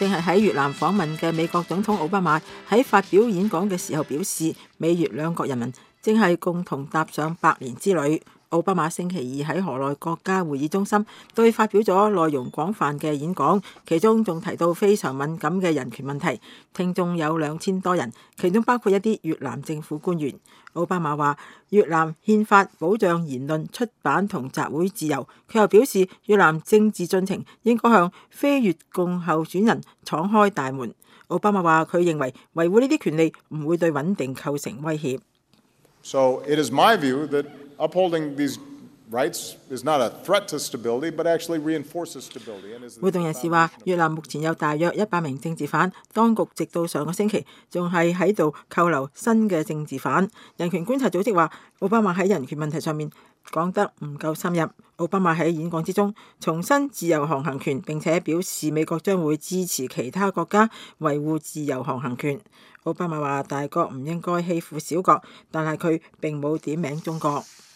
正係喺越南訪問嘅美國總統奧巴馬喺發表演講嘅時候表示，美越兩國人民正係共同踏上百年之旅。奧巴馬星期二喺河內國家會議中心對發表咗內容廣泛嘅演講，其中仲提到非常敏感嘅人權問題。聽眾有2000多人，其中包括一啲越南政府官員。奧巴馬話越南憲法保障言論、出版同集會自由。佢又表示越南政治進程應該向非越共候選人敞開大門。奧巴馬話佢認為維護呢啲權利唔會對穩定構成威脅。 So it is my view that upholding these rights is not a threat to stability, but actually reinforces stability. 活動人士話，越南目前有大約100名政治犯，當局直到上個星期仲係喺度扣留新嘅政治犯。人權觀察組織話，奧巴馬喺人權問題上面講得唔夠深入。奧巴馬喺演講之中重申自由航行權，並且表示美國將會支持其他國家維護自由航行權。奧巴馬話大國唔應該欺負小國，但係佢並冇點名中國。